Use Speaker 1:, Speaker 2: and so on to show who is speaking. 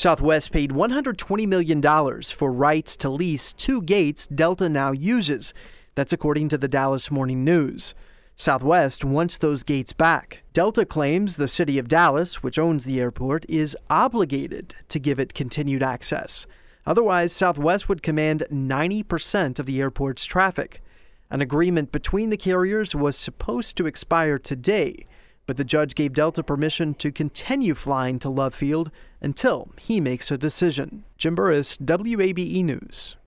Speaker 1: Southwest paid $120 million for rights to lease 2 gates Delta now uses. That's according to the Dallas Morning News. Southwest wants those gates back. Delta claims the city of Dallas, which owns the airport, is obligated to give it continued access. Otherwise, Southwest would command 90% of the airport's traffic. An agreement between the carriers was supposed to expire today, but the judge gave Delta permission to continue flying to Love Field until he makes a decision. Jim Burris, WABE News.